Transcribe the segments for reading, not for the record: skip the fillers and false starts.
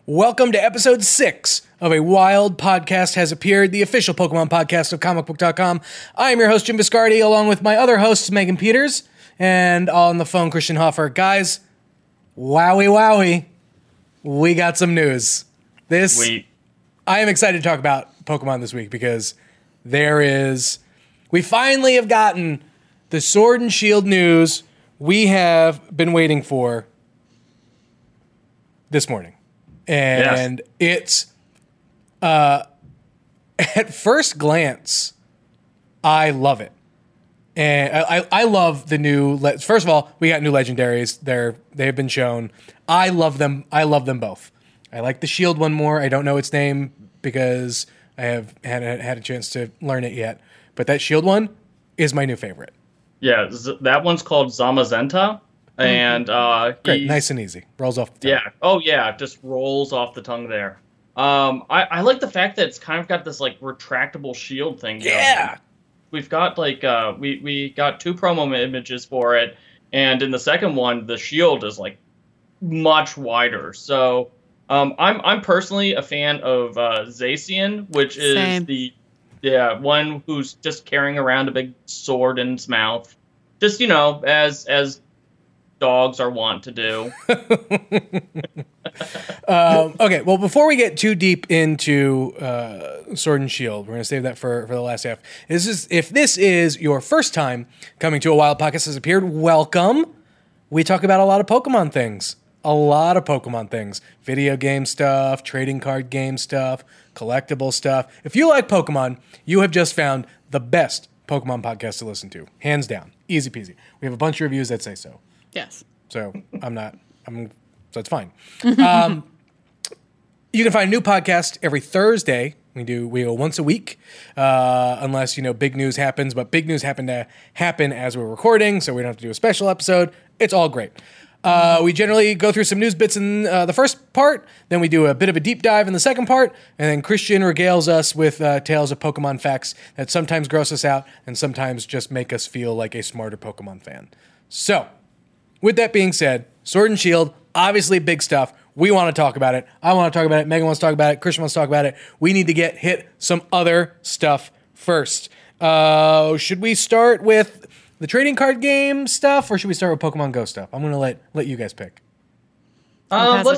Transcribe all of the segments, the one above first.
Welcome to episode 6 of A Wild Podcast Has Appeared, the official Pokemon podcast of comicbook.com. I am your host, Jim Biscardi, along with my other hosts, Megan Peters, and on the phone, Christian Hoffer. Guys, wowie, we got some news. I am excited to talk about Pokemon this week because we finally have gotten the Sword and Shield news we have been waiting for this morning. And It's, at first glance, I love it. And I love the new, first of all, we got new legendaries. They've been shown. I love them. I love them both. I like the Shield one more. I don't know its name because I have had a chance to learn it yet. But that Shield one is my new favorite. Yeah, that one's called Zamazenta. And great, nice and easy. Rolls off the tongue. Yeah. Oh yeah, just rolls off the tongue there. I like the fact that it's kind of got this like retractable shield thing. Yeah. We've got like we got 2 promo images for it, and in the second one the shield is like much wider. So I'm personally a fan of Zacian, which is Same. one who's just carrying around a big sword in his mouth. Just, as dogs are wont to do. Okay, well, before we get too deep into Sword and Shield, we're going to save that for the last half. If this is your first time coming to A Wild Podcast Has Appeared, welcome. We talk about a lot of Pokemon things. Video game stuff, trading card game stuff, collectible stuff. If you like Pokemon, you have just found the best Pokemon podcast to listen to. Hands down. Easy peasy. We have a bunch of reviews that say so. Yes. So so it's fine. You can find a new podcast every Thursday. We go once a week, unless, big news happens, but big news happened to happen as we're recording, so we don't have to do a special episode. It's all great. We generally go through some news bits in the first part, then we do a bit of a deep dive in the second part, and then Christian regales us with tales of Pokemon facts that sometimes gross us out and sometimes just make us feel like a smarter Pokemon fan. So, with that being said, Sword and Shield, obviously big stuff. We want to talk about it. I want to talk about it. Megan wants to talk about it. Christian wants to talk about it. We need to hit some other stuff first. Should we start with the trading card game stuff, or should we start with Pokemon Go stuff? I'm going to let you guys pick. Let's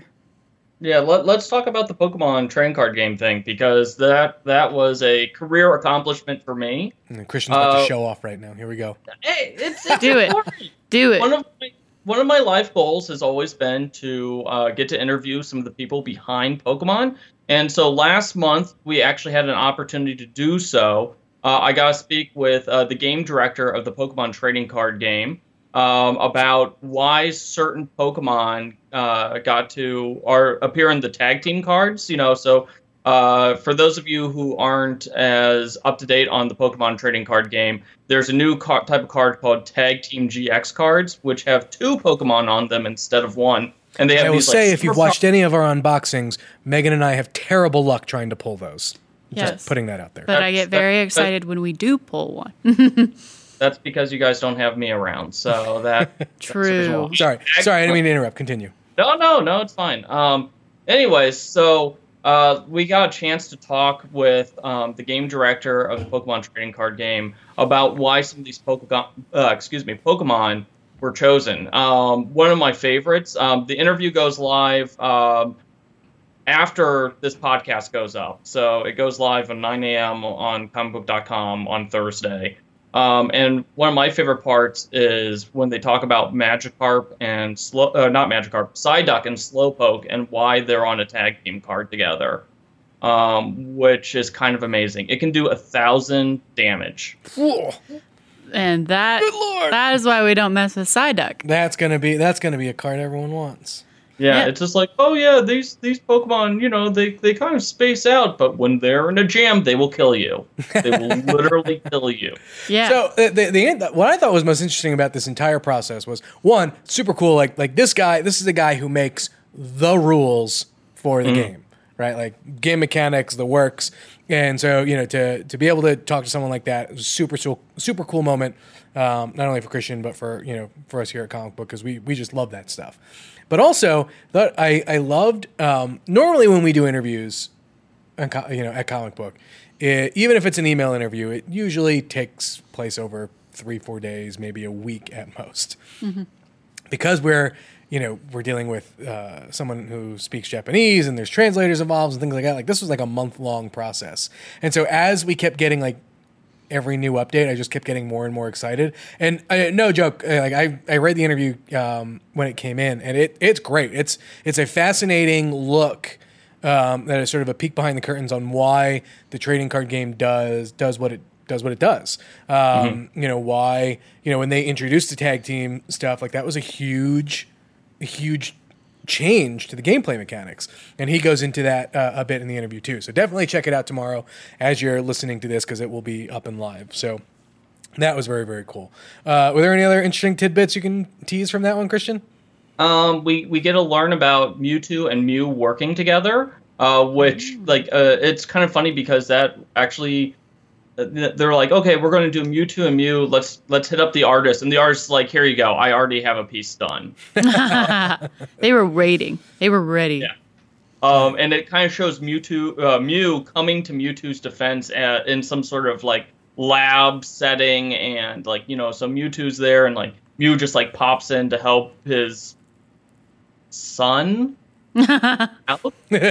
talk about the Pokemon trading card game thing, because that was a career accomplishment for me. And Christian's about to show off right now. Here we go. Hey, it's Do it. Do it. One of my life goals has always been to get to interview some of the people behind Pokemon. And so last month, we actually had an opportunity to do so. I got to speak with the game director of the Pokemon trading card game about why certain Pokemon got to appear in the tag team cards. So for those of you who aren't as up to date on the Pokemon trading card game, there's a new type of card called Tag Team GX cards, which have 2 Pokemon on them instead of 1. And they have I will say, if you've watched any of our unboxings, Megan and I have terrible luck trying to pull those. Yes. Just putting that out there. But I get very excited when we do pull one. That's because you guys don't have me around. So True. Sorry, I didn't mean to interrupt. Continue. No, it's fine. Anyways, so we got a chance to talk with the game director of the Pokemon trading card game about why some of these Pokemon were chosen. One of my favorites. The interview goes live after this podcast goes up. So it goes live at 9 a.m. on comicbook.com on Thursday. And one of my favorite parts is when they talk about Magikarp and Psyduck and Slowpoke and why they're on a tag team card together, which is kind of amazing. It can do 1,000 damage. Whoa. And that is why we don't mess with Psyduck. That's gonna be a card everyone wants. Yeah, it's just like, oh yeah, these Pokemon, they kind of space out, but when they're in a jam, they will kill you. They will literally kill you. Yeah. So what I thought was most interesting about this entire process was, one, super cool. Like this is a guy who makes the rules for the game, right? Like game mechanics, the works. And so, to be able to talk to someone like that was super cool moment, not only for Christian, but for us here at Comic Book, because we just love that stuff. But also, I loved, normally when we do interviews, at Comic Book, even if it's an email interview, it usually takes place over 3-4 days, maybe a week at most. Mm-hmm. Because we're dealing with someone who speaks Japanese and there's translators involved and things like that. Like, this was like a month-long process. And so as we kept getting like every new update, I just kept getting more and more excited. And no joke, I read the interview when it came in, and it's great. It's a fascinating look that is sort of a peek behind the curtains on why the trading card game does what it does. Why, when they introduced the tag team stuff, like, that was a huge change to the gameplay mechanics. And he goes into that a bit in the interview too. So definitely check it out tomorrow as you're listening to this, because it will be up and live. So that was very, very cool. Were there any other interesting tidbits you can tease from that one, Christian? We get to learn about Mewtwo and Mew working together, which it's kind of funny because that actually, they're like, okay, we're going to do Mewtwo and Mew. Let's hit up the artist, and the artist's like, here you go. I already have a piece done. They were waiting. They were ready. Yeah. And it kind of shows Mew coming to Mewtwo's defense in some sort of like lab setting, and so Mewtwo's there, and like Mew just like pops in to help his son out.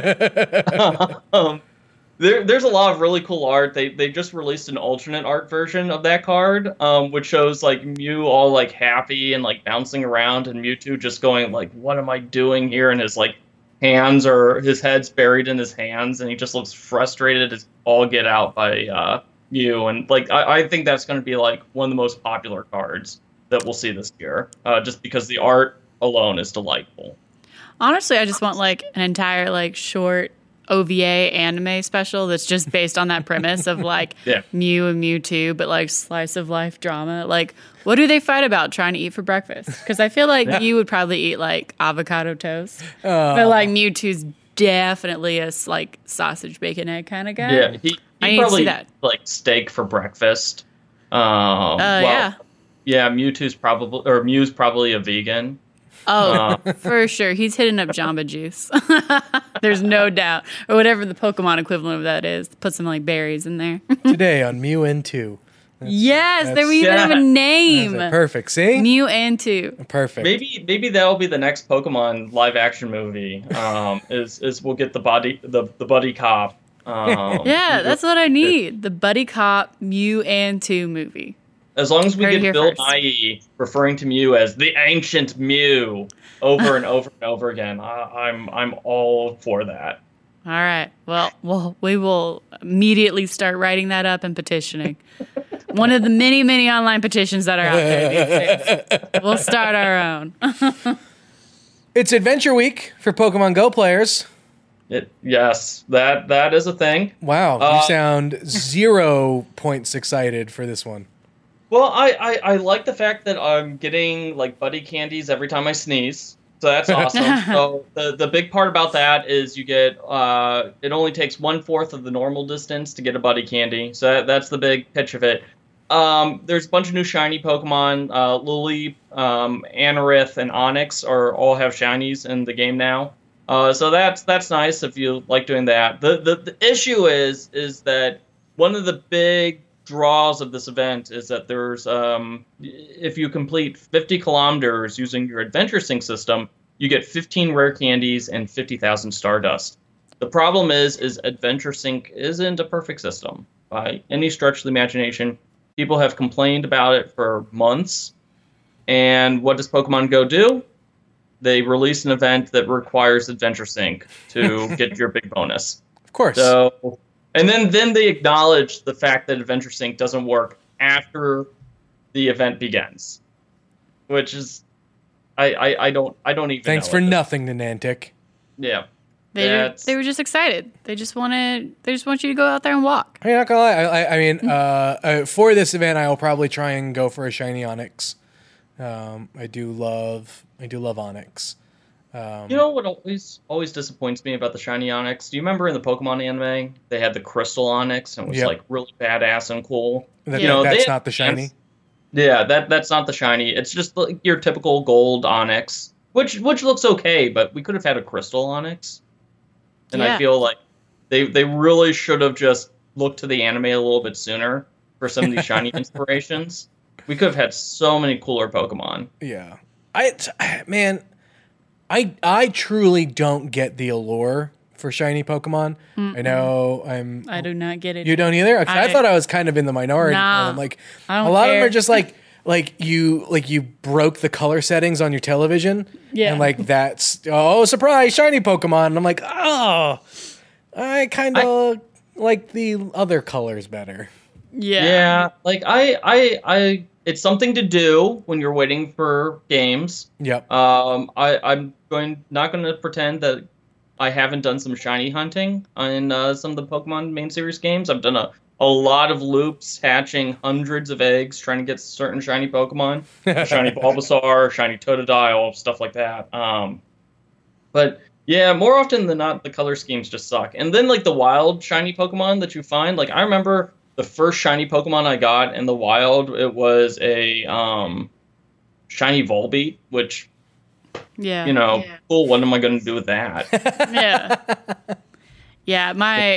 There's a lot of really cool art. They just released an alternate art version of that card, which shows like Mew all like happy and like bouncing around, and Mewtwo just going like, "What am I doing here?" And his like his head's buried in his hands, and he just looks frustrated as all get out by Mew. And like I think that's going to be like one of the most popular cards that we'll see this year, just because the art alone is delightful. Honestly, I just want like an entire like short OVA anime special that's just based on that premise of like Mew and Mewtwo, but like slice of life drama. Like, what do they fight about trying to eat for breakfast? Because I feel like Mew would probably eat like avocado toast, but like Mewtwo's definitely a like sausage, bacon, egg kind of guy. Yeah, he probably see that. Like steak for breakfast. Yeah, Mew's probably a vegan. Oh, for sure. He's hitting up Jamba Juice. There's no doubt. Or whatever the Pokemon equivalent of that is. Put some like berries in there. Today on Mew and 2. There we even have a name. Perfect. See? Mew and 2. Perfect. Maybe that'll be the next Pokemon live action movie. Is we'll get the buddy cop. That's what I need. The buddy cop Mew and 2 movie. As long as we get Bill Nye referring to Mew as the ancient Mew over and over and over again, I'm all for that. All right. Well, we will immediately start writing that up and petitioning. One of the many, many online petitions that are out there these days. We'll start our own. It's Adventure Week for Pokemon Go players. Yes, that is a thing. Wow, you sound 0 points excited for this one. Well, I like the fact that I'm getting like buddy candies every time I sneeze, so that's awesome. So the big part about that is you get it only takes 1/4 of the normal distance to get a buddy candy, so that's the big pitch of it. There's a bunch of new shiny Pokemon. Lily, Anorith, and Onyx all have shinies in the game now. So that's nice if you like doing that. The issue is that one of the big draws of this event is that there's if you complete 50 kilometers using your Adventure Sync system, you get 15 rare candies and 50,000 Stardust. The problem is Adventure Sync isn't a perfect system by any stretch of the imagination. People have complained about it for months, and what does Pokemon Go do? They release an event that requires Adventure Sync to get your big bonus. Of course. So. And then they acknowledge the fact that Adventure Sync doesn't work after the event begins, which is I don't even. Thanks for nothing, Niantic. Yeah, they were just excited. They just want you to go out there and walk. I'm not gonna lie. I mean, for this event, I will probably try and go for a shiny Onyx. I do love Onyx. You know what always disappoints me about the shiny Onix? Do you remember in the Pokemon anime they had the Crystal Onix and it was like really badass and cool? That's not the shiny. Yeah, that's not the shiny. It's just like your typical gold Onix, which looks okay, but we could have had a Crystal Onix. And I feel like they really should have just looked to the anime a little bit sooner for some of these shiny inspirations. We could have had so many cooler Pokemon. Yeah. I truly don't get the allure for shiny Pokemon. I know I do not get it. You don't either? Okay, I thought I was kind of in the minority. Nah, like I don't a lot care. of them are just like you broke the color settings on your television. Yeah. And like that's surprise, shiny Pokemon. And I'm like, I kind of like the other colors better. Yeah. Yeah. Like I it's something to do when you're waiting for games. Yep. I'm not going to pretend that I haven't done some shiny hunting in some of the Pokemon main series games. I've done a lot of loops, hatching hundreds of eggs, trying to get certain shiny Pokemon, shiny Bulbasaur, shiny Totodile, stuff like that. But yeah, more often than not, the color schemes just suck. And then like the wild shiny Pokemon that you find, like I remember the first shiny Pokemon I got in the wild, it was a shiny Volbeat, which, cool, what am I going to do with that? Yeah, my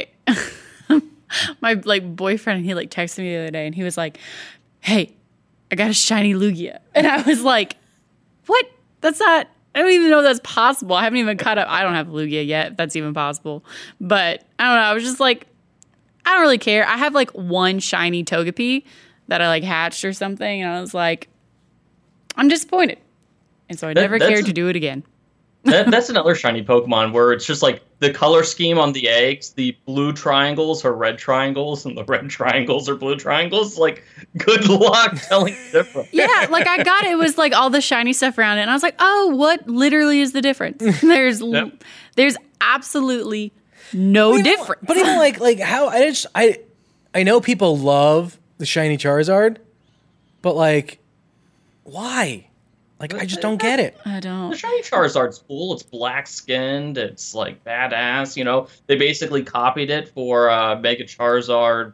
like boyfriend, he like texted me the other day and he was like, hey, I got a shiny Lugia. And I was like, what? That's not, I don't even know if that's possible. I haven't even caught up. I don't have Lugia yet, if that's even possible. But I don't know. I was just like, I don't really care. I have like one shiny Togepi that I like hatched or something. And I was like, I'm disappointed. And so I never cared to do it again. That's another shiny Pokemon where it's just like the color scheme on the eggs, the blue triangles are red triangles and the red triangles are blue triangles. Like, good luck telling the difference. Yeah, like I got it. It was like all the shiny stuff around it. And I was like, oh, what literally is the difference? There's absolutely no difference. But even like how I know people love the shiny Charizard, but like, why? Like, I just don't get it. I don't. The shiny Charizard's cool. It's black-skinned. It's, like, badass, you know? They basically copied it for Mega Charizard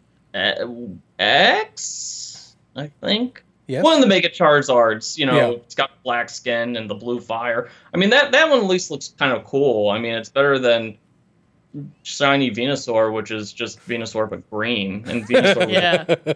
X, I think. Yes. One of the Mega Charizards, It's got black skin and the blue fire. I mean, that one at least looks kind of cool. I mean, it's better than shiny Venusaur, which is just Venusaur but green. And Venusaur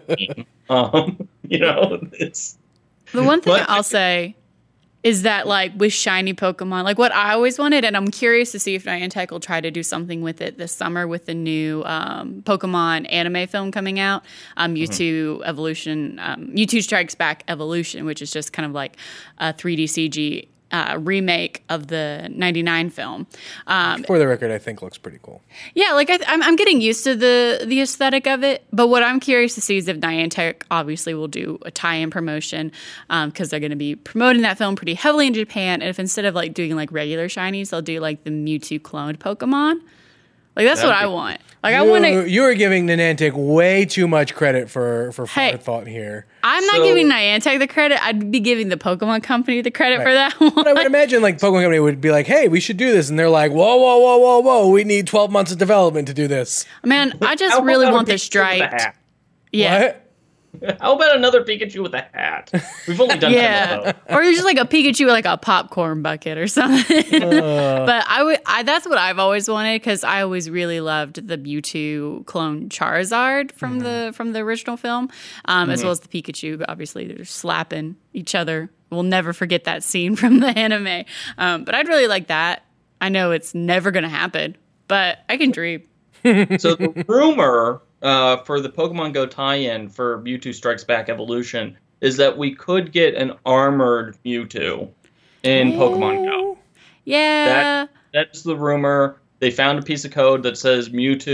green. It's... The one thing I'll say is that, like, with shiny Pokemon, like, what I always wanted, and I'm curious to see if Niantic will try to do something with it this summer with the new Pokemon anime film coming out, Mewtwo Evolution, Mewtwo Strikes Back Evolution, which is just kind of like a 3D CG remake of the 99 film. For the record, I think looks pretty cool. Yeah, like I'm getting used to the aesthetic of it, but what I'm curious to see is if Niantic obviously will do a tie-in promotion because they're going to be promoting that film pretty heavily in Japan, and if instead of like doing like regular shinies, they'll do like the Mewtwo cloned Pokemon. Like that's what I want. Like I want to. You are giving Niantic way too much credit for forethought here. I'm not giving Niantic the credit. I'd be giving the Pokemon Company the credit for that one. But I would imagine like Pokemon Company would be like, "Hey, we should do this," and they're like, "Whoa! We need 12 months of development to do this." Man, I just really want this striped. Yeah. What? How about another Pikachu with a hat? We've only done 10 of those. Or just like a Pikachu with like a popcorn bucket or something. But that's what I've always wanted because I always really loved the Mewtwo clone Charizard from the original film, as well as the Pikachu. Obviously, they're slapping each other. We'll never forget that scene from the anime. But I'd really like that. I know it's never going to happen, but I can dream. So the rumor for the Pokemon Go tie-in for Mewtwo Strikes Back Evolution is that we could get an armored Mewtwo in Pokemon Go. Yeah. That's the rumor. They found a piece of code that says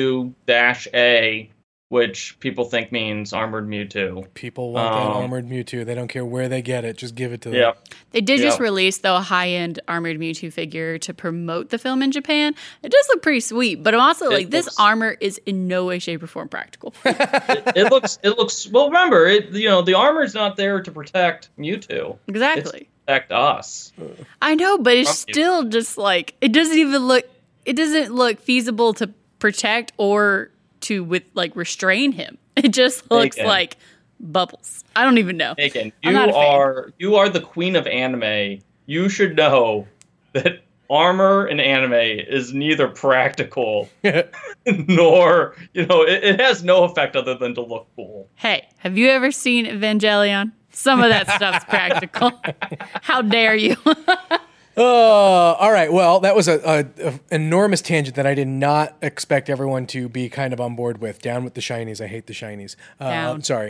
Mewtwo-A, which people think means armored Mewtwo. People want that armored Mewtwo. They don't care where they get it. Just give it to them. Yeah. They did just release, though, a high-end armored Mewtwo figure to promote the film in Japan. It does look pretty sweet, but I'm also this armor is in no way, shape, or form practical. it looks well, remember, the armor's not there to protect Mewtwo. Exactly. affect us. I know, but it's still just like it doesn't look feasible to protect or to restrain him. It just looks like bubbles. I don't even know. Megan, you are the queen of anime. You should know that armor in anime is neither practical nor, it has no effect other than to look cool. Hey, have you ever seen Evangelion? Some of that stuff's practical. How dare you? All right. Well, that was a enormous tangent that I did not expect everyone to be kind of on board with. Down with the shinies. I hate the shinies. Sorry.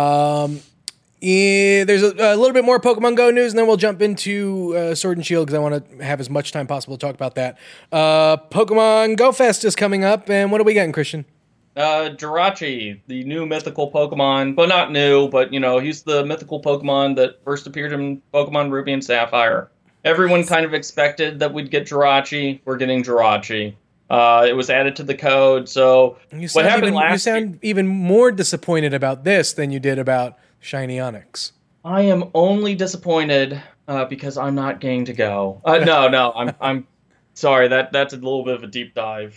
There's a little bit more Pokemon Go news, and then we'll jump into Sword and Shield because I want to have as much time possible to talk about that. Pokemon Go Fest is coming up, and what are we getting, Christian? Jirachi, the new mythical Pokemon. Well, not new, but, he's the mythical Pokemon that first appeared in Pokemon Ruby and Sapphire. Everyone kind of expected that we'd get Jirachi. We're getting Jirachi. It was added to the code, so what happened last year... You sound even more disappointed about this than you did about Shiny Onyx. I am only disappointed because I'm not going to go. No, I'm sorry. That's a little bit of a deep dive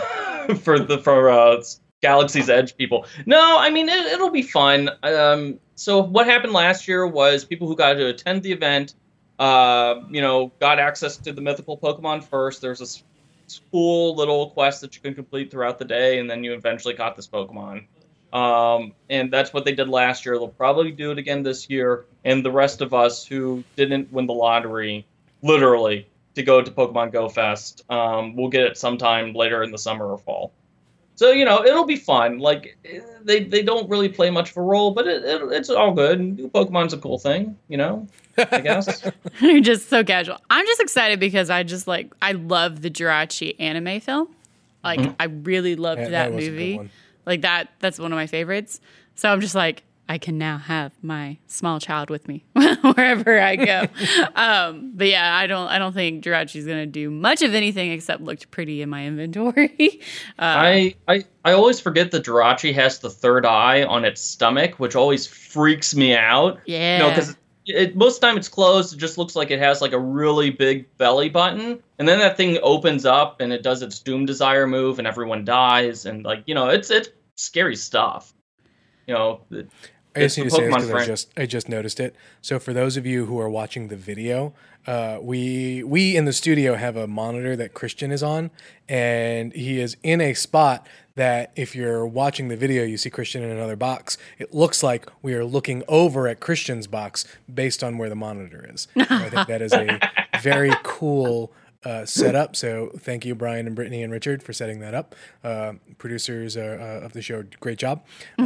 for Galaxy's Edge people. No, I mean it'll be fun. So what happened last year was people who got to attend the event, got access to the mythical Pokemon first. There's a cool little quest that you can complete throughout the day, and then you eventually got this Pokemon. And that's what they did last year. They'll probably do it again this year. And the rest of us who didn't win the lottery, literally, to go to Pokemon Go Fest, we'll get it sometime later in the summer or fall. So, it'll be fun. Like, they don't really play much of a role, but it's all good. New Pokemon's a cool thing, I guess. You're just so casual. I'm just excited because I love the Jirachi anime film. I really loved that movie. Like that's one of my favorites. So I'm just like, I can now have my small child with me wherever I go. But yeah, I don't think Jirachi's gonna do much of anything except look pretty in my inventory. I always forget that Jirachi has the third eye on its stomach, which always freaks me out. Yeah. Because most of the time it's closed. It just looks like it has like a really big belly button. And then that thing opens up and it does its Doom Desire move and everyone dies. And it's scary stuff. I just need to say this because I just noticed it. So for those of you who are watching the video, we in the studio have a monitor that Christian is on, and he is in a spot that if you're watching the video, you see Christian in another box. It looks like we are looking over at Christian's box based on where the monitor is. So I think that is a very cool setup. So thank you, Brian and Brittany and Richard, for setting that up. Producers of the show, great job.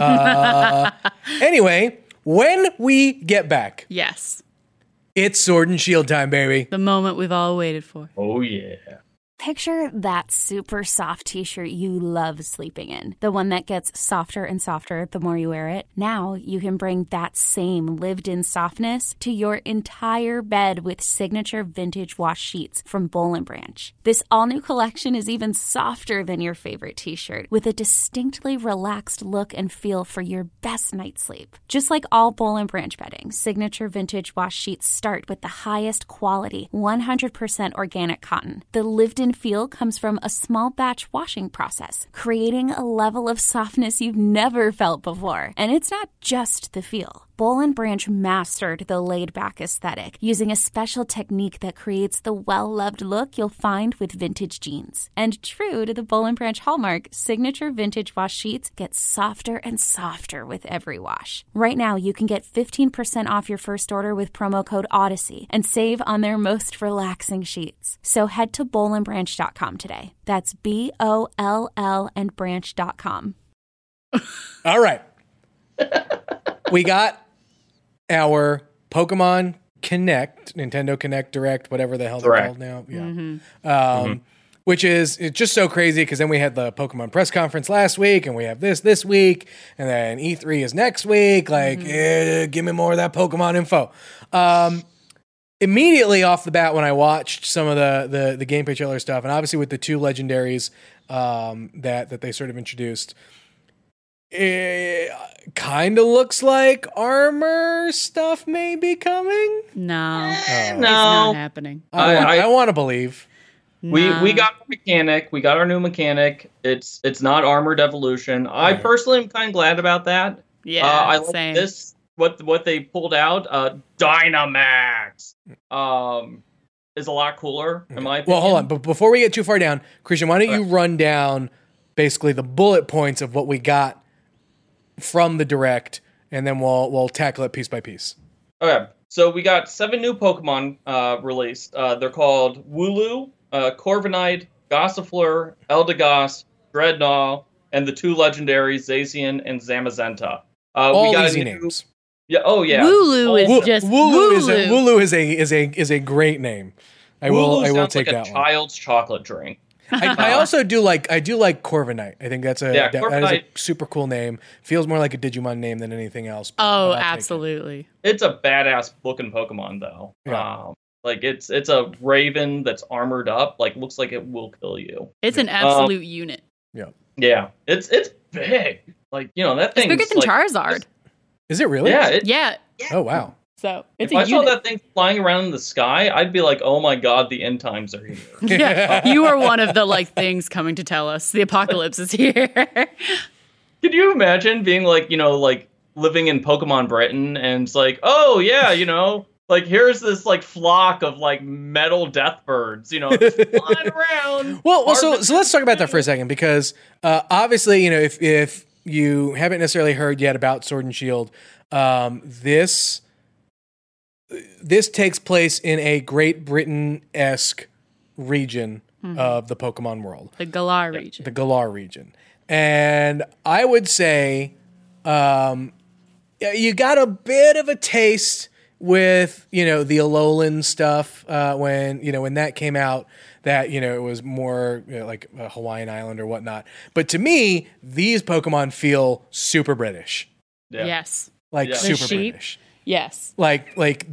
Anyway, when we get back, yes, it's Sword and Shield time, baby. The moment we've all waited for. Oh yeah. Picture that super soft t-shirt you love sleeping in. The one that gets softer and softer the more you wear it. Now you can bring that same lived-in softness to your entire bed with signature vintage wash sheets from Boll & Branch. This all-new collection is even softer than your favorite t-shirt, with a distinctly relaxed look and feel for your best night's sleep. Just like all Boll & Branch bedding, signature vintage wash sheets start with the highest quality, 100% organic cotton. The lived-in feel comes from a small batch washing process, creating a level of softness you've never felt before. And it's not just the feel. Boll & Branch mastered the laid-back aesthetic using a special technique that creates the well-loved look you'll find with vintage jeans. And true to the Boll & Branch hallmark, signature vintage wash sheets get softer and softer with every wash. Right now, you can get 15% off your first order with promo code Odyssey and save on their most relaxing sheets. So head to bollandbranch.com today. That's BOLL and branch.com. All right. We got our Pokemon Connect, Nintendo Connect Direct, whatever the hell they're called now. Yeah. Which is it's just so crazy because then we had the Pokemon press conference last week and we have this week and then E3 is next week. Like, give me more of that Pokemon info. Immediately off the bat when I watched some of the gameplay trailer stuff, and obviously with the two legendaries that they sort of introduced, it kind of looks like armor stuff may be coming. No, it's No. not happening. I want to believe. We got our mechanic. We got our new mechanic. It's not Armored Evolution. I personally am kind of glad about that. Yeah, I like same. this. What they pulled out, Dynamax, is a lot cooler in my opinion. Well, hold on. But before we get too far down, Christian, why don't you run down basically the bullet points of what we got from the direct, and then we'll tackle it piece by piece. Okay, so we got 7 new Pokemon released. They're called Wooloo, Corviknight, Gossifleur, Eldegoss, Dreadnought, and the 2 legendaries, Zacian and Zamazenta. All we got easy a new, names. Yeah. Oh yeah. Wooloo is just Wooloo. Wooloo is a great name. I will sounds take like that a one. child's chocolate drink. I also do like Corviknight. I think that is a Corviknight. super cool name. Feels more like a Digimon name than anything else. Oh, but I'll take it. absolutely. It's a badass looking Pokemon though. Yeah. Like it's a Raven that's armored up. Like looks like it will kill you. It's an absolute unit. Yeah. It's big. Like that It's thing. bigger than Charizard. Is it really? Yeah. Yeah. Oh wow. So it's If a I saw unit. that thing flying around in the sky, I'd be like, "Oh my god, the end times are here." Yeah, you are one of the things coming to tell us the apocalypse is here. Could you imagine being like living in Pokemon Britain and it's like, "Oh yeah, like here's this like flock of like metal death birds, just flying around." Well, so let's talk about that for a second because obviously, if you haven't necessarily heard yet about Sword and Shield, this takes place in a Great Britain-esque region of the Pokemon world, The Galar region. the Galar region, and I would say you got a bit of a taste with the Alolan stuff when that came out. That it was more like a Hawaiian island or whatnot. But to me, these Pokemon feel super British, Yeah. Yes. like Yeah. super The sheep? British. Yes. Like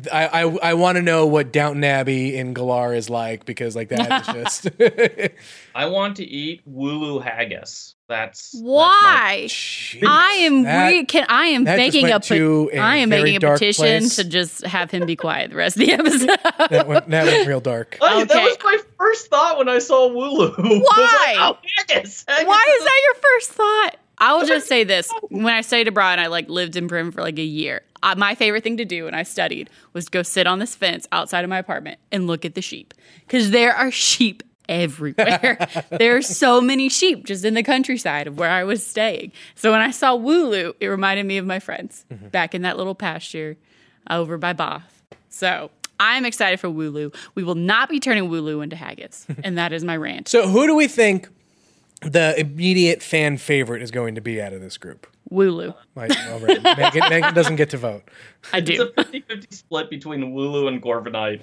I want to know what Downton Abbey in Galar is like because like that is just I want to eat Wooloo haggis. That's Why? Jeez. I am That- I am that just making went to a I am very making a dark petition place. to just have him be quiet the rest of the episode. that went real dark. That Okay. was my first thought when I saw Wooloo. Why? Oh, haggis. Why is that your first thought? I will just say this. When I studied abroad, I lived in Prim for a year. My favorite thing to do when I studied was go sit on this fence outside of my apartment and look at the sheep. Because there are sheep everywhere. There are so many sheep just in the countryside of where I was staying. So when I saw Wooloo, it reminded me of my friends back in that little pasture over by Bath. So I'm excited for Wooloo. We will not be turning Wooloo into haggis. And that is my rant. So who do we think the immediate fan favorite is going to be out of this group? Wooloo. Like, all right. Megan doesn't get to vote. I It's do. a 50-50 split between Wooloo and Corviknight.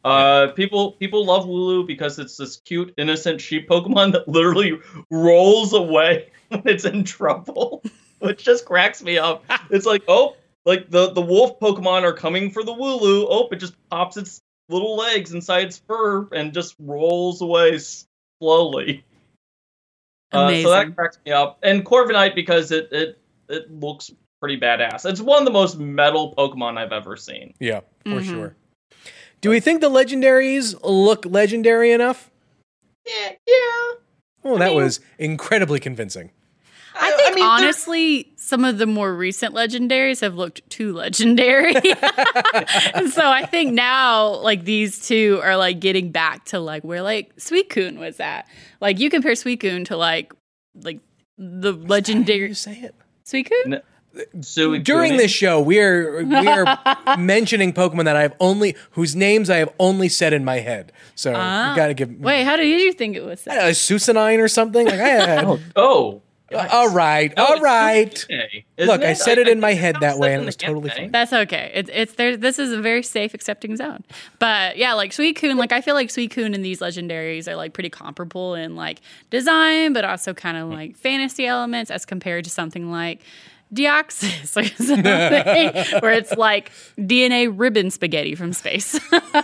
People love Wooloo because it's this cute, innocent sheep Pokemon that literally rolls away when it's in trouble, which just cracks me up. It's like, like the wolf Pokemon are coming for the Wooloo. Oh, it just pops its little legs inside its fur and just rolls away slowly. Amazing. So that cracks me up. And Corviknight because it looks pretty badass. It's one of the most metal Pokemon I've ever seen. Yeah, for sure. Do we think the legendaries look legendary enough? Yeah. Oh, that was incredibly convincing. I think honestly, some of the more recent legendaries have looked too legendary. And so I think now these two are getting back to where Suicune was at. You compare Suicune to the legendary You say it. Suicune? Suicune. During this show, we are mentioning Pokemon that whose names I have only said in my head. So you got to give. Wait, how did you think it was said? Susanine or something. Like I had. Oh. All right. Okay. Look, I said it in my head that way, and it was totally fine. That's okay. It's there. This is a very safe, accepting zone. But yeah, Suicune, I feel like Suicune and these legendaries are pretty comparable in design, but also kind of fantasy elements as compared to something like Deoxys or something, where it's DNA ribbon spaghetti from space.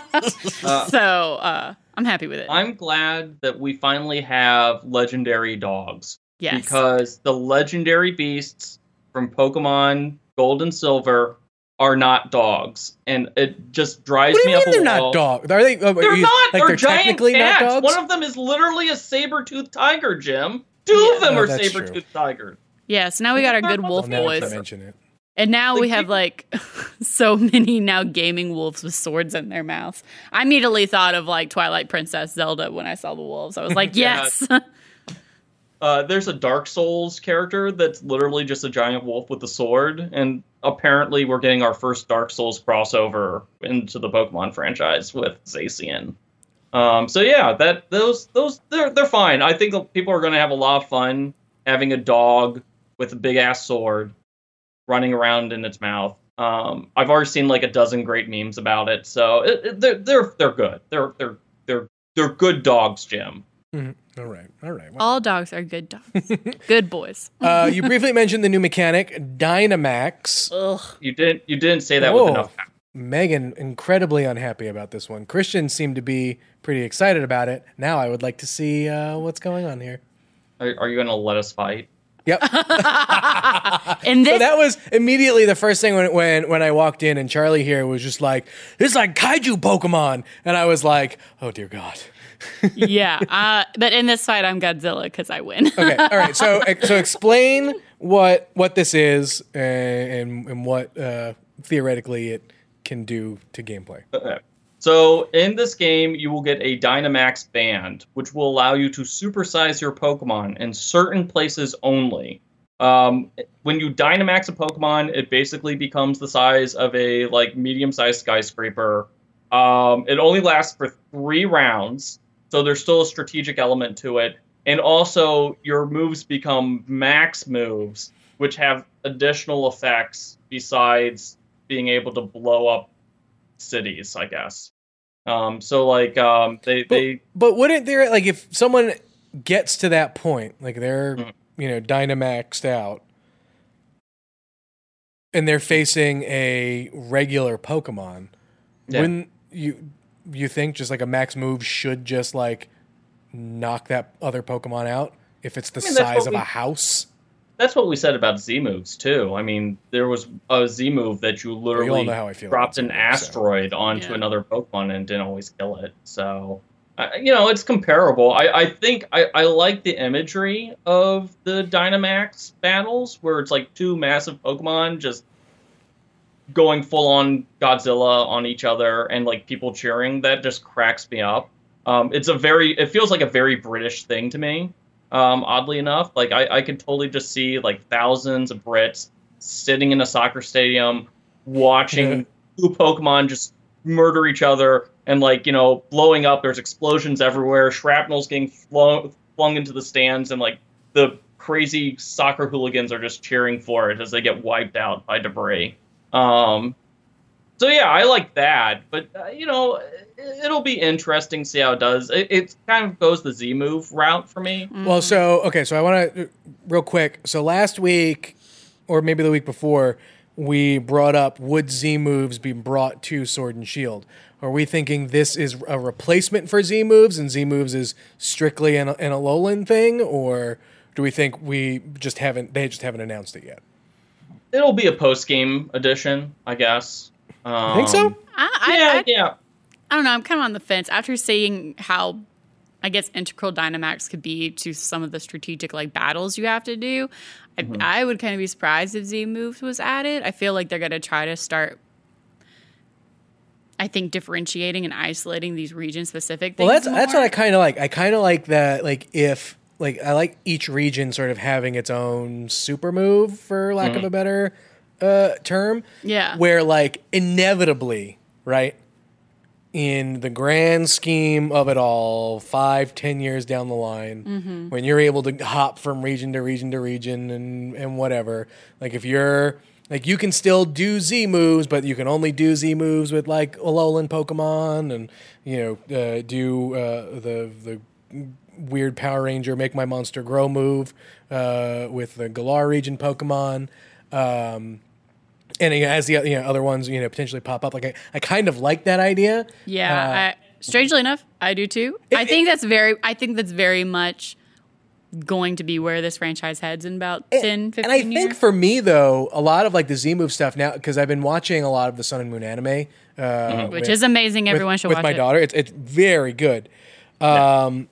So I'm happy with it. I'm glad that we finally have legendary dogs. Yes. Because the legendary beasts from Pokemon Gold and Silver are not dogs, and it just drives me up a wall. They're not dogs. Are they? They're not. Like they're giant technically cats. not dogs. One of them is literally a saber-toothed tiger, Jim. Two of them are saber-toothed tigers. Yeah, so now we got our good wolf Now that you boys. mention it. And now we have like so many now gaming wolves with swords in their mouths. I immediately thought of like Twilight Princess Zelda when I saw the wolves. I was like, yes. There's a Dark Souls character that's literally just a giant wolf with a sword, and apparently we're getting our first Dark Souls crossover into the Pokemon franchise with Zacian. So yeah, they're fine. I think people are going to have a lot of fun having a dog with a big ass sword running around in its mouth. I've already seen like a dozen great memes about it, so they're good. They're good dogs, Jim. Mm-hmm. All right. Well, all dogs are good dogs. Good boys. you briefly mentioned the new mechanic, Dynamax. Ugh. You didn't say that with enough. Megan, incredibly unhappy about this one. Christian seemed to be pretty excited about it. Now I would like to see what's going on here. Are you going to let us fight? Yep. And this, so that was immediately the first thing when I walked in, and Charlie here was just like, "It's like kaiju Pokemon," and I was like, "Oh dear God." yeah, but in this fight, I'm Godzilla because I win. Okay, all right. So explain what this is and what theoretically it can do to gameplay. Okay. So in this game, you will get a Dynamax Band, which will allow you to supersize your Pokemon in certain places only. When you Dynamax a Pokemon, it basically becomes the size of a like medium-sized skyscraper. It only lasts for 3 rounds, so there's still a strategic element to it. And also, your moves become max moves, which have additional effects besides being able to blow up cities, I guess. So like but wouldn't there, like, if someone gets to that point, like they're Dynamaxed out and they're facing a regular Pokemon, wouldn't you think just like a max move should just like knock that other Pokemon out if it's the size of a house? That's what we said about Z moves too. I mean, there was a Z move that you literally dropped an asteroid onto another Pokemon and didn't always kill it. So, it's comparable. I think I like the imagery of the Dynamax battles where it's like 2 massive Pokemon just going full on Godzilla on each other and like people cheering. That just cracks me up. It feels like a very British thing to me. Oddly enough, like I could totally just see like thousands of Brits sitting in a soccer stadium watching 2 Pokemon just murder each other and like, blowing up. There's explosions everywhere. Shrapnel's getting flung into the stands, and like the crazy soccer hooligans are just cheering for it as they get wiped out by debris. So yeah, I like that, but it'll be interesting to see how it does. It kind of goes the Z move route for me. Well, so I want to real quick. So last week, or maybe the week before, we brought up would Z moves be brought to Sword and Shield? Are we thinking this is a replacement for Z moves, and Z moves is strictly an Alolan thing, or do we think they just haven't announced it yet? It'll be a post-game edition, I guess. I think so? Yeah. I don't know. I'm kind of on the fence. After seeing how, I guess, integral Dynamax could be to some of the strategic like battles you have to do, I would kind of be surprised if Z moves was added. I feel like they're going to try to start, I think, differentiating and isolating these region-specific things. Well, that's what I kind of like. I kind of like that, like, if... Like, I like each region sort of having its own super move, for lack of a better term. Yeah. Where, like, inevitably, right, in the grand scheme of it all, 5-10 years down the line, when you're able to hop from region to region to region and whatever, like, if you're... Like, you can still do Z moves, but you can only do Z moves with, like, Alolan Pokemon and, do the weird Power Ranger Make My Monster Grow move with the Galar region Pokemon. And as the other ones, potentially pop up. Like, I kind of like that idea. Yeah. Strangely enough, I do too. I think that's very much going to be where this franchise heads in about 10, 15 years. And I years. think for me, though, a lot of like the Z-Move stuff now, because I've been watching a lot of the Sun and Moon anime. Which is amazing. Everyone should watch it. With my daughter. It's very good. The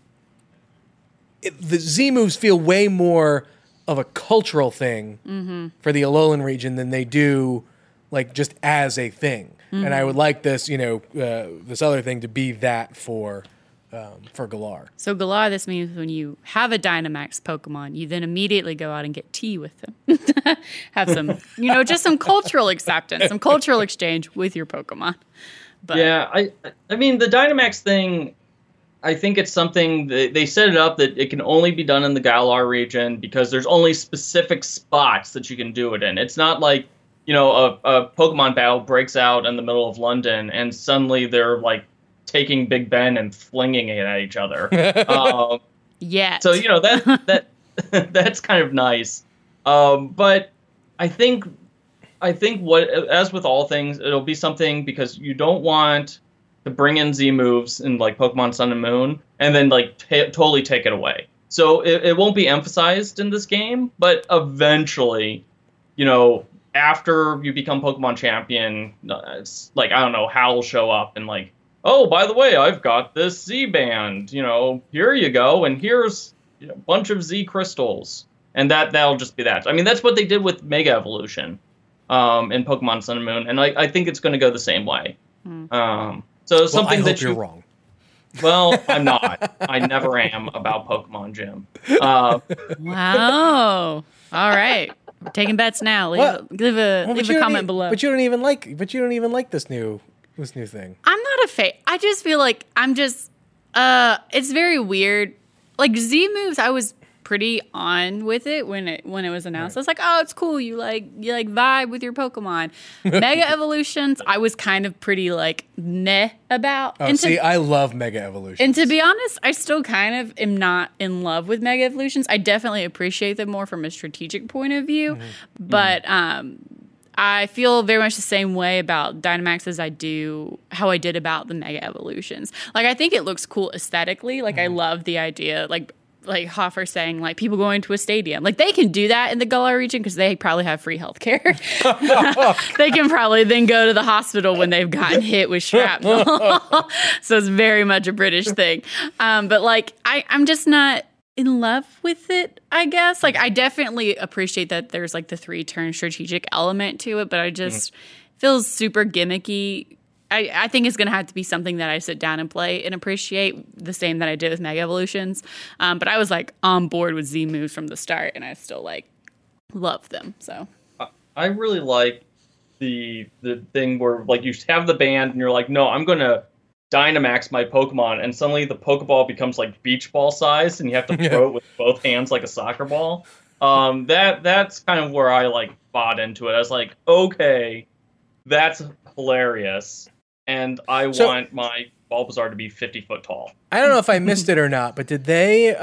Z-Moves feel way more of a cultural thing for the Alolan region than they do like just as a thing. And I would like this, this other thing to be that for Galar. So Galar, this means when you have a Dynamax Pokemon, you then immediately go out and get tea with them. Have some, just some cultural acceptance, some cultural exchange with your Pokemon. But yeah, I mean, the Dynamax thing, I think it's something that they set it up that it can only be done in the Galar region because there's only specific spots that you can do it in. It's not like, a Pokemon battle breaks out in the middle of London and suddenly they're like taking Big Ben and flinging it at each other. Yeah. So, that's kind of nice. But I think what, as with all things, it'll be something because you don't want to bring in Z moves in like Pokemon Sun and Moon and then like totally take it away. So it won't be emphasized in this game, but eventually, after you become Pokemon champion, it's like, I don't know, Hal will show up and like, oh, by the way, I've got this Z band, here you go. And here's a bunch of Z crystals. And that'll just be that. I mean, that's what they did with Mega Evolution in Pokemon Sun and Moon. And I think it's going to go the same way. So something I hope that you're wrong. Well, I'm not. I never am about Pokemon Gym. Wow. All right. We're taking bets now. Leave a comment below. But you don't even like this new thing. I'm not a fan. I just feel like it's very weird. Like Z moves, I was pretty on with it when it was announced. Right. I was like, oh, it's cool. You vibe with your Pokemon. Mega Evolutions, I was kind of pretty like meh about. Oh, I love Mega Evolutions. And to be honest, I still kind of am not in love with Mega Evolutions. I definitely appreciate them more from a strategic point of view. But I feel very much the same way about Dynamax as I do how I did about the Mega Evolutions. Like, I think it looks cool aesthetically. Like, I love the idea, like Hoffer saying, like, people going to a stadium. Like, they can do that in the Galar region because they probably have free health care. They can probably then go to the hospital when they've gotten hit with shrapnel. So it's very much a British thing. But, like, I'm just not in love with it, I guess. Like, I definitely appreciate that there's, like, the 3-turn strategic element to it, but I just feels super gimmicky. I think it's going to have to be something that I sit down and play and appreciate, the same that I did with Mega Evolutions. But I was like on board with Z moves from the start, and I still like love them. So I really like the thing where like you have the band and you're like, no, I'm going to Dynamax my Pokemon, and suddenly the Pokeball becomes like beach ball size, and you have to throw it with both hands like a soccer ball. That's kind of where I like bought into it. I was like, okay, that's hilarious. And I want my Bulbasaur to be 50 foot tall. I don't know if I missed it or not, but did they...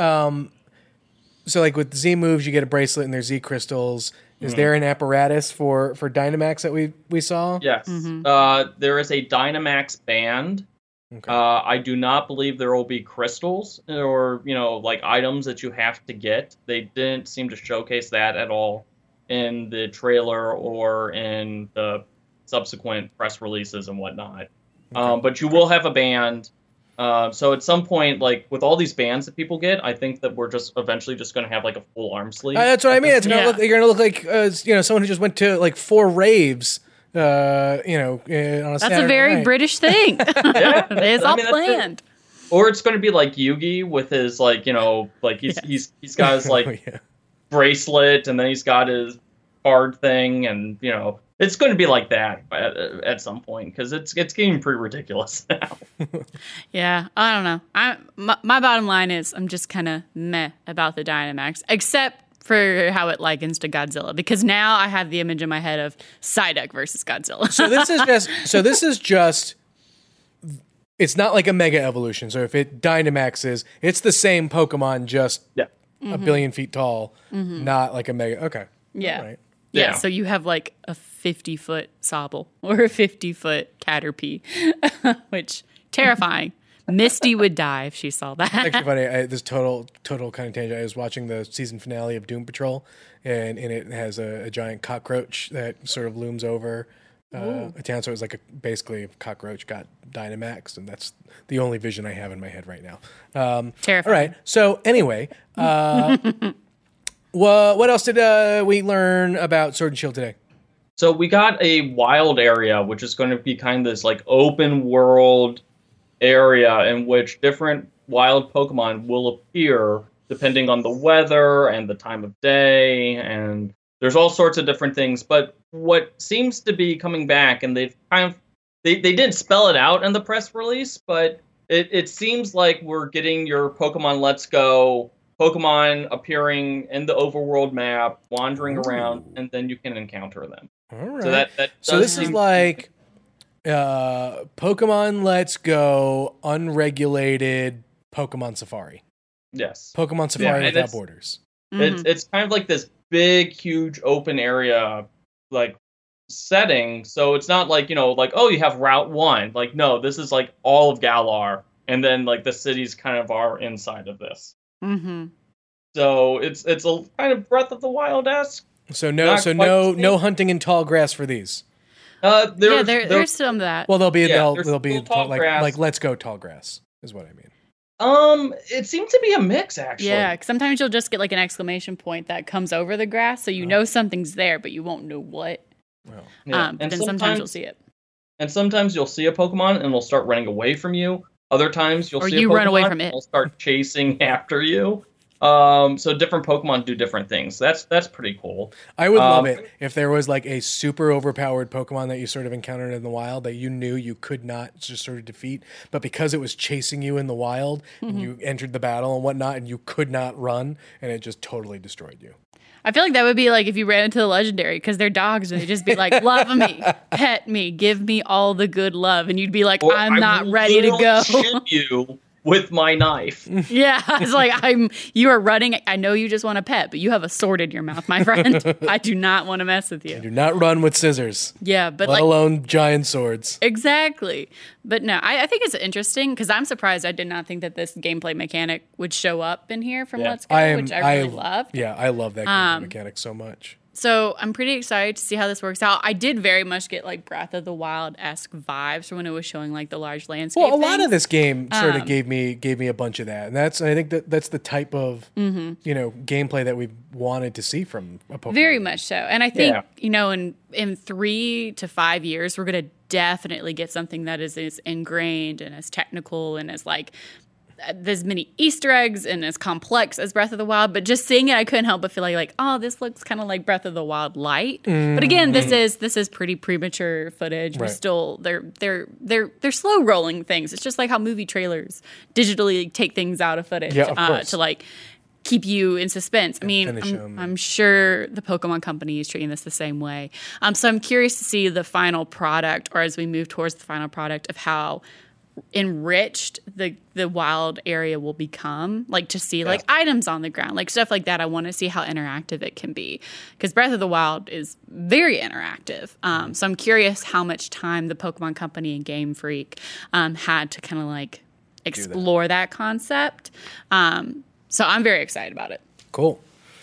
so like with Z moves, you get a bracelet and there's Z crystals. Is there an apparatus for Dynamax that we saw? Yes. There is a Dynamax band. Okay. I do not believe there will be crystals or, like items that you have to get. They didn't seem to showcase that at all in the trailer or in the subsequent press releases and whatnot. Okay. But you will have a band. So at some point, like with all these bands that people get, I think that we're just eventually just going to have like a full arm sleeve. That's what I mean. It's gonna look, you're going to look like someone who just went to like 4 raves. On a that's Saturday a very night. British thing. Yeah, it's all planned. Or it's going to be like Yugi with his like like he's got his like bracelet, and then he's got his card thing, and it's going to be like that at some point because it's getting pretty ridiculous now. Yeah, I don't know. My bottom line is I'm just kind of meh about the Dynamax, except for how it likens to Godzilla, because now I have the image in my head of Psyduck versus Godzilla. So this is just it's not like a Mega Evolution. So if it Dynamaxes, it's the same Pokemon, just a billion feet tall, not like a Mega. Okay. Yeah. Right. Yeah, so you have like a 50-foot Sobble or a 50-foot Caterpie, which terrifying. Misty would die if she saw that. Actually funny. This total kind of tangent. I was watching the season finale of Doom Patrol, and it has a giant cockroach that sort of looms over a town. So it was like basically a cockroach got Dynamaxed, and that's the only vision I have in my head right now. Terrifying. All right. So anyway, what else did we learn about Sword and Shield today? So we got a wild area, which is going to be kind of this like open world area in which different wild Pokemon will appear depending on the weather and the time of day, and there's all sorts of different things. But what seems to be coming back, and they've kind of they didn't spell it out in the press release, but it seems like we're getting your Pokemon Let's Go Pokemon appearing in the overworld map, wandering around, and then you can encounter them. All right. So this is like Pokemon Let's Go unregulated Pokemon Safari. Yes. Pokemon Safari without borders. It's kind of like this big, huge open area like setting. So it's not like, like, oh, you have Route 1. Like, no, this is like all of Galar. And then like the cities kind of are inside of this. Mm-hmm. So it's a kind of Breath of the Wild-esque. So no hunting in tall grass for these. There's some of that. Well, they'll be tall grass. like Let's Go tall grass is what I mean. It seems to be a mix, actually. Yeah, 'cause sometimes you'll just get like an exclamation point that comes over the grass, so you know something's there, but you won't know what. Well, yeah. But then sometimes you'll see it. And sometimes you'll see a Pokemon and it'll start running away from you. Other times you'll see a Pokemon run away from it. And it'll start chasing after you. So different Pokemon do different things. That's pretty cool. I would love it if there was like a super overpowered Pokemon that you sort of encountered in the wild that you knew you could not just sort of defeat, but because it was chasing you in the wild and you entered the battle and whatnot and you could not run and it just totally destroyed you. I feel like that would be like if you ran into the legendary because they're dogs and they'd just be like, love me, pet me, give me all the good love. And you'd be like, I'm not ready to go. Shoot you with my knife. Yeah, it's like you are running. I know you just want a pet, but you have a sword in your mouth, my friend. I do not want to mess with you. Do not run with scissors. Yeah, but let alone giant swords. Exactly. But no, I think it's interesting because I'm surprised. I did not think that this gameplay mechanic would show up in here from Let's Go, which I really loved. Yeah, I love that gameplay mechanic so much. So I'm pretty excited to see how this works out. I did very much get like Breath of the Wild-esque vibes from when it was showing like the large landscape. Well, a lot of this game sort of gave me a bunch of that, and I think that's the type of gameplay that we wanted to see from a Pokemon. Very much so, and I think in 3 to 5 years we're gonna definitely get something that is as ingrained and as technical and as like there's many Easter eggs and as complex as Breath of the Wild, but just seeing it, I couldn't help but feel like, oh, this looks kind of like Breath of the Wild light. But again, this is pretty premature footage. Right. We're still they're slow rolling things. It's just like how movie trailers digitally take things out of footage to like keep you in suspense. I mean, I'm sure the Pokemon Company is treating this the same way. So I'm curious to see the final product, or as we move towards the final product, of how enriched the wild area will become, like to see like items on the ground, like stuff like that. I want to see how interactive it can be because Breath of the Wild is very interactive. So I'm curious how much time the Pokemon Company and Game Freak had to kind of like explore that concept. So I'm very excited about it. Cool.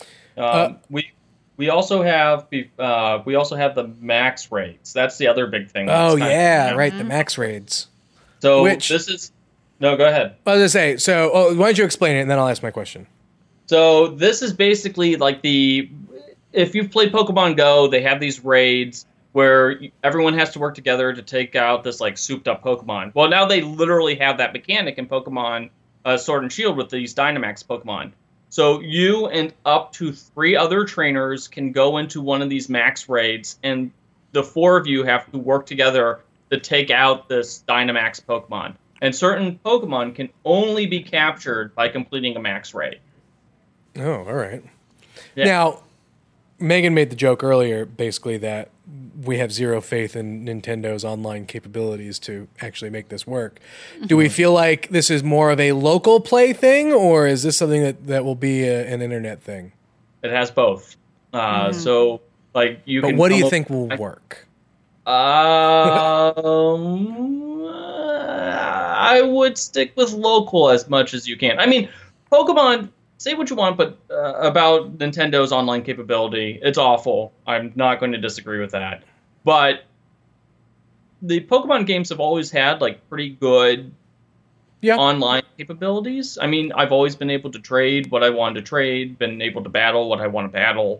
We also have the max raids. That's the other big thing. Oh yeah, right, the max raids. So go ahead. I was gonna say. So why don't you explain it, and then I'll ask my question. So this is basically like if you've played Pokemon Go, they have these raids where everyone has to work together to take out this like souped up Pokemon. Well, now they literally have that mechanic in Pokemon Sword and Shield with these Dynamax Pokemon. So you and up to 3 other trainers can go into one of these max raids, and the 4 of you have to work together to take out this Dynamax Pokemon. And certain Pokemon can only be captured by completing a max raid. Oh, all right. Yeah. Now, Megan made the joke earlier, basically, that we have zero faith in Nintendo's online capabilities to actually make this work. Mm-hmm. Do we feel like this is more of a local play thing, or is this something that will be an internet thing? It has both. So, like, you can... But what do you think will work? I I would stick with local as much as you can. I mean, Pokemon, say what you want, but about Nintendo's online capability, it's awful. I'm not going to disagree with that. But the Pokemon games have always had like pretty good online capabilities. I mean, I've always been able to trade what I wanted to trade, been able to battle what I want to battle.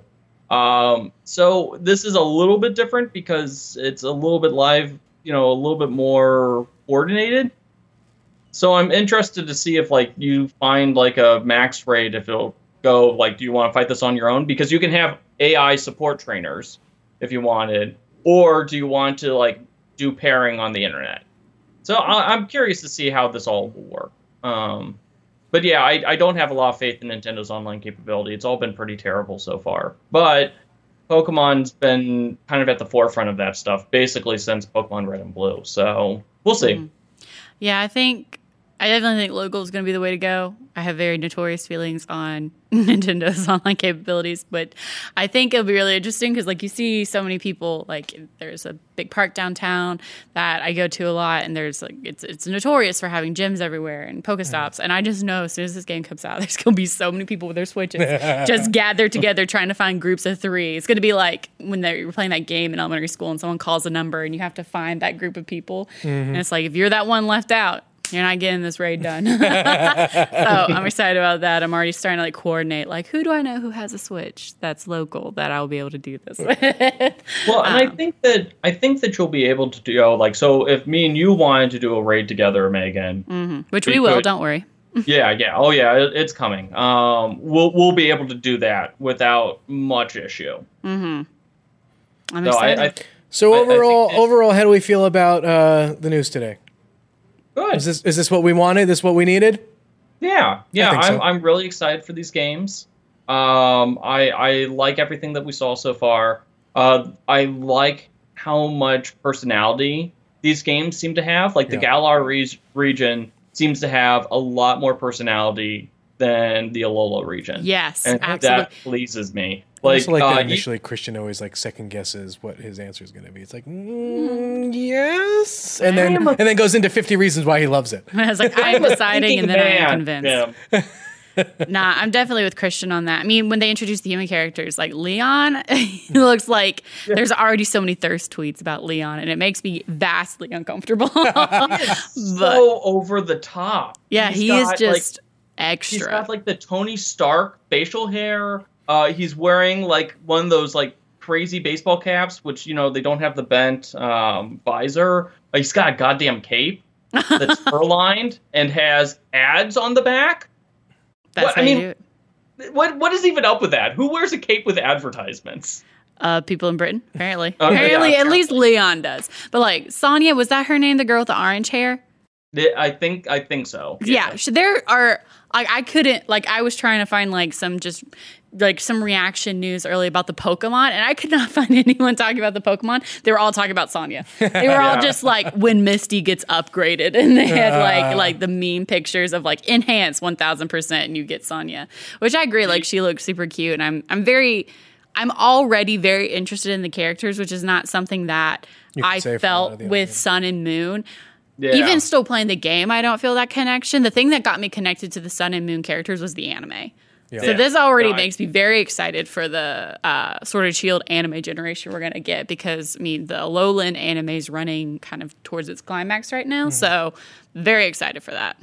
So this is a little bit different because it's a little bit live, a little bit more coordinated. So I'm interested to see if like you find like a max raid, if it'll go like, do you want to fight this on your own? Because you can have AI support trainers if you wanted, or do you want to like do pairing on the internet? So I'm curious to see how this all will work. But yeah, I don't have a lot of faith in Nintendo's online capability. It's all been pretty terrible so far. But Pokemon's been kind of at the forefront of that stuff basically since Pokemon Red and Blue. So we'll see. Mm-hmm. Yeah, I definitely think local is going to be the way to go. I have very notorious feelings on Nintendo's online capabilities, but I think it'll be really interesting because, like, you see so many people. Like, there's a big park downtown that I go to a lot, and there's like it's notorious for having gyms everywhere and Pokestops. And I just know as soon as this game comes out, there's going to be so many people with their Switches just gathered together trying to find groups of 3. It's going to be like when they were playing that game in elementary school, and someone calls a number, and you have to find that group of people. And it's like if you're that one left out, you're not getting this raid done. So I'm excited about that. I'm already starting to like coordinate, like, who do I know who has a Switch that's local that I'll be able to do this with? Well, and I think that you'll be able to do like, so if me and you wanted to do a raid together, Megan, which we will, don't worry. Yeah. Oh yeah, it's coming. We'll be able to do that without much issue. I'm excited. So overall, how do we feel about the news today? Good. Is this what we wanted? This what we needed? Yeah. So. I'm really excited for these games. I like everything that we saw so far. I like how much personality these games seem to have. Like the Galar region seems to have a lot more personality than the Alola region. Yes, and absolutely. That pleases me. Like, also like that initially Christian always like second guesses what his answer is going to be. It's like, yes. And then goes into 50 reasons why he loves it. I was like, I'm deciding and then I am convinced. Nah, I'm definitely with Christian on that. I mean, when they introduced the human characters, like Leon, he looks like there's already so many thirst tweets about Leon, and it makes me vastly uncomfortable. So over the top. Yeah, he is just extra. He's got like the Tony Stark facial hair. He's wearing like one of those like crazy baseball caps, which, they don't have the bent visor. He's got a goddamn cape that's fur-lined and has ads on the back. That's how you do it. What is even up with that? Who wears a cape with advertisements? People in Britain, apparently. At least Leon does. But like Sonia, was that her name? The girl with the orange hair? I think so. Yeah. There are I couldn't I was trying to find some reaction news early about the Pokemon, and I could not find anyone talking about the Pokemon. They were all talking about Sonya. They were all just when Misty gets upgraded, and they had like the meme pictures of enhance 1000% and you get Sonya, which I agree. She looks super cute, and I'm already very interested in the characters, which is not something that I felt with Sun and Moon. Yeah. Even still playing the game, I don't feel that connection. The thing that got me connected to the Sun and Moon characters was the anime. Yeah. So this already makes me very excited for the Sword and Shield anime generation we're going to get, because, the Alolan anime is running kind of towards its climax right now. So very excited for that.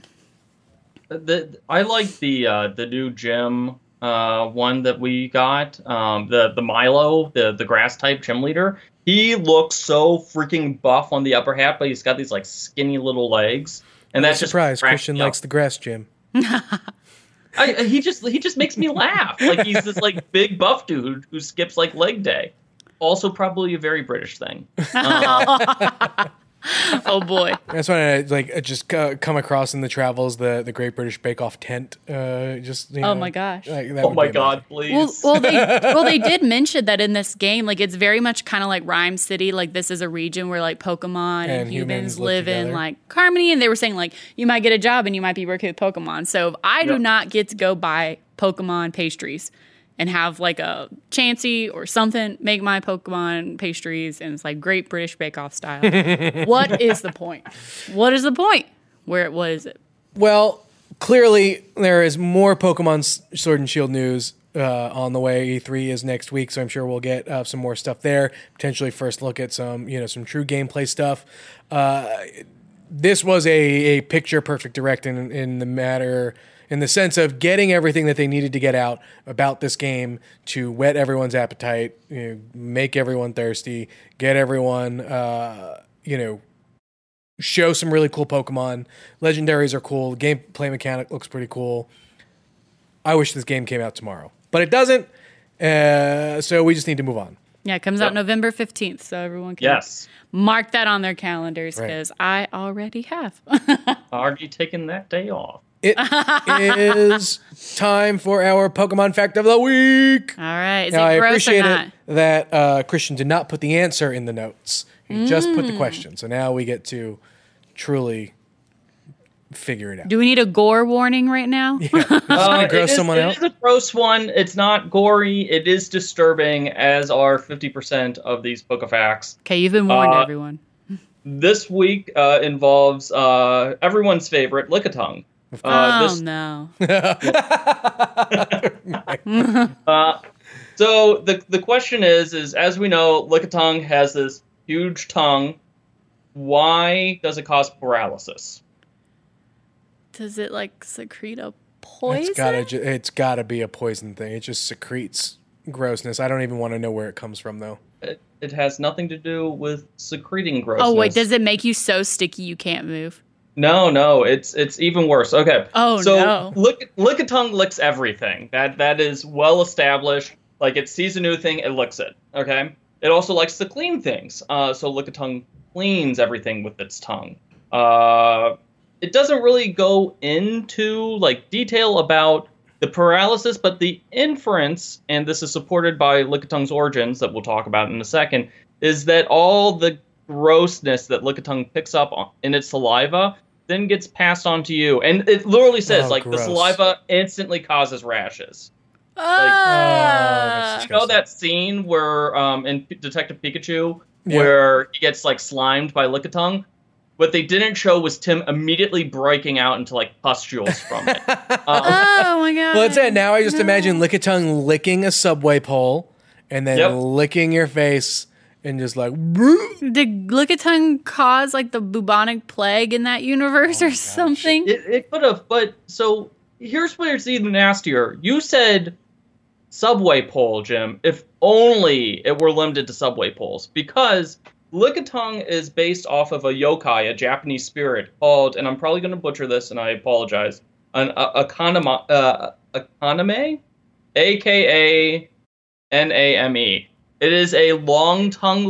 I like the new gym one that we got, the Milo, the grass type gym leader. He looks so freaking buff on the upper half, but he's got these skinny little legs, and that's just surprise. Christian likes the grass gym. He just makes me laugh. He's this big buff dude who skips leg day. Also, probably a very British thing. Oh boy! That's when I just come across in the travels the Great British Bake Off tent. Oh my gosh! Oh my god! Please. Well, they did mention that in this game, it's very much kind of like Rhyme City. This is a region where Pokemon and humans live in harmony, and they were saying you might get a job and you might be working with Pokemon. So if I do not get to go buy Pokemon pastries and have a Chansey or something make my Pokemon pastries, and it's Great British Bake Off style. What is the point? What is the point? What is it? Well, clearly there is more Pokemon Sword and Shield news on the way. E3 is next week, so I'm sure we'll get some more stuff there. Potentially first look at some true gameplay stuff. This was a picture perfect direct in the sense of getting everything that they needed to get out about this game to whet everyone's appetite, make everyone thirsty, get everyone, show some really cool Pokemon. Legendaries are cool. The gameplay mechanic looks pretty cool. I wish this game came out tomorrow, but it doesn't. So we just need to move on. Yeah, it comes out November 15th, so everyone can mark that on their calendars because I already have. Already taken that day off. It is time for our Pokemon Fact of the Week. All right. Is now, it I gross appreciate or not? it that Christian did not put the answer in the notes. He just put the question. So now we get to truly figure it out. Do we need a gore warning right now? Gross someone out? It is a gross one. It's not gory. It is disturbing, as are 50% of these Pokefacts. Okay, you've been warned, everyone. This week involves everyone's favorite, Lickitung. No. So the question is as we know, Lickitung has this huge tongue. Why does it cause paralysis? Does it secrete a poison? It's gotta be a poison thing. It just secretes grossness. I don't even want to know where it comes from, though. It has nothing to do with secreting grossness. Oh wait, does it make you so sticky you can't move? No, it's even worse. Okay. Oh no. Lickitung licks everything. That is well established. Like, it sees a new thing, it licks it. Okay. It also likes to clean things. So Lickitung cleans everything with its tongue. It doesn't really go into detail about the paralysis, but the inference, and this is supported by Lickitung's origins that we'll talk about in a second, is that all the grossness that Lickitung picks up in its saliva then gets passed on to you. And it literally says, the saliva instantly causes rashes. You know that scene where, in Detective Pikachu, where he gets, slimed by Lickitung? What they didn't show was Tim immediately breaking out into, pustules from it. Oh, my God. Well, that's it. Now I just imagine Lickitung licking a subway pole and then licking your face. And just did Lickitung cause the bubonic plague in that universe or something? It could have, but so here's where it's even nastier. You said subway pole, Jim. If only it were limited to subway poles, because Lickitung is based off of a yokai, a Japanese spirit called, and I'm probably going to butcher this, and I apologize, an Akaname, A-K-A-N-A-M-E. It is a long-tongued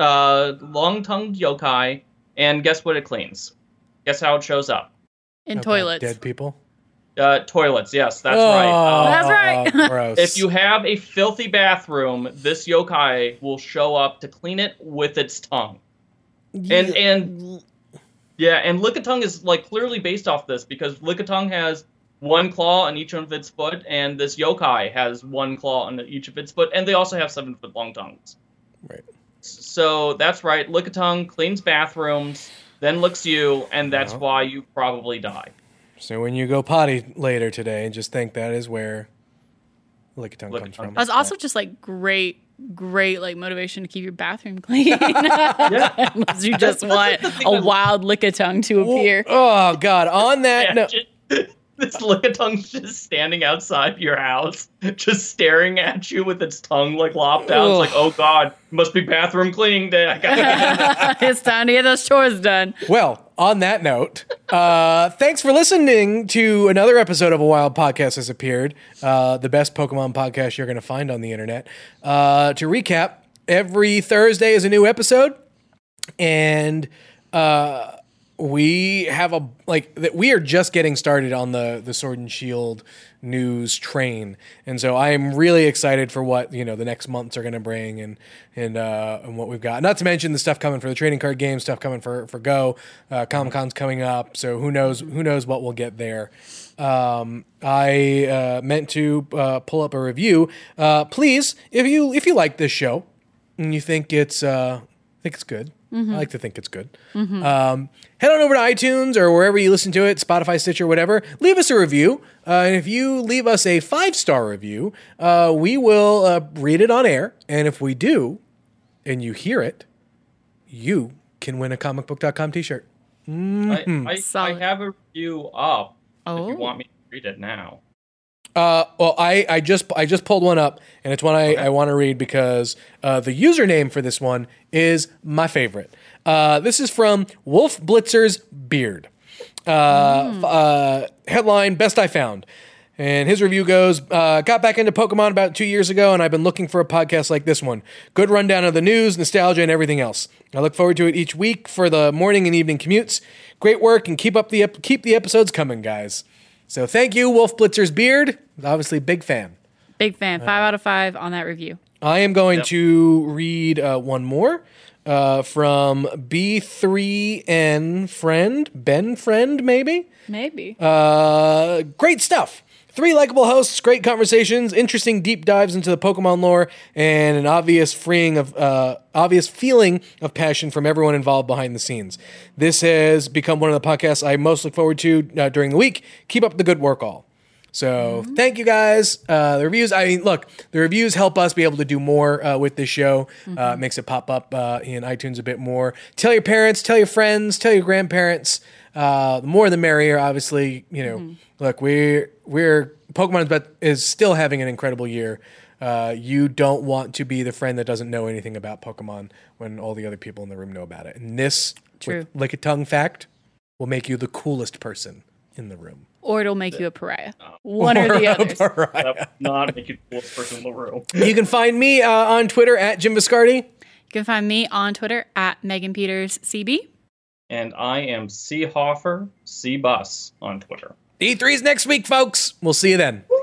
yokai, and guess what it cleans? Guess how it shows up? In toilets. Dead people? Toilets, yes, that's right. That's right. Gross. If you have a filthy bathroom, this yokai will show up to clean it with its tongue. And Lickitung is clearly based off this, because Lickitung has one claw on each of its foot, and this yokai has one claw on each of its foot, and they also have 7-foot-long tongues. Right. So that's right. Lickitung cleans bathrooms, then licks you, and that's why you probably die. So when you go potty later today, just think that is where Lickitung comes from. That's also just great motivation to keep your bathroom clean. Unless you just want a wild Lickitung to appear. Oh God! On that note. This Lickitung's just standing outside your house, just staring at you with its tongue lopped out. It's oh God, must be bathroom cleaning day. It's time to get those chores done. Well, on that note, thanks for listening to another episode of A Wild Podcast Has Appeared, the best Pokemon podcast you're going to find on the internet. To recap, every Thursday is a new episode, and we have we are just getting started on the Sword and Shield news train, and so I am really excited for what the next months are going to bring, and what we've got. Not to mention the stuff coming for the trading card game, stuff coming for Go. Comic-Con's coming up, so who knows what we'll get there. I meant to pull up a review. Please, if you like this show and you think it's good. I like to think it's good. Head on over to iTunes or wherever you listen to it, Spotify, Stitcher, whatever. Leave us a review. And if you leave us a 5-star review, we will read it on air. And if we do, and you hear it, you can win a comicbook.com t-shirt. I have a review up if you want me to read it now. Well, I just pulled one up, and it's one I want to read because the username for this one is my favorite. This is from Wolf Blitzer's Beard. Headline, Best I Found. And his review goes, got back into Pokemon about 2 years ago, and I've been looking for a podcast like this one. Good rundown of the news, nostalgia, and everything else. I look forward to it each week for the morning and evening commutes. Great work, and keep the episodes coming, guys. So thank you, Wolf Blitzer's Beard. Obviously, big fan. Big fan. 5 out of 5 on that review. I am going to read one more from B3N Friend. Ben Friend, maybe? Maybe. Great stuff. 3 likable hosts, great conversations, interesting deep dives into the Pokemon lore, and an obvious feeling of passion from everyone involved behind the scenes. This has become one of the podcasts I most look forward to during the week. Keep up the good work, all. So thank you guys. The reviews, the reviews help us be able to do more with this show. It makes it pop up in iTunes a bit more. Tell your parents, tell your friends, tell your grandparents. The more the merrier, obviously. Look, we're Pokemon is still having an incredible year. You don't want to be the friend that doesn't know anything about Pokemon when all the other people in the room know about it. And this, with Lick a Tongue fact, will make you the coolest person in the room. Or it'll make you a pariah. One or the other. That would not make you the coolest person in the room. You can find me on Twitter at Jim Viscardi. You can find me on Twitter at Megan Peters CB. And I am C. Hoffer, C. Bus on Twitter. E3's next week, folks. We'll see you then.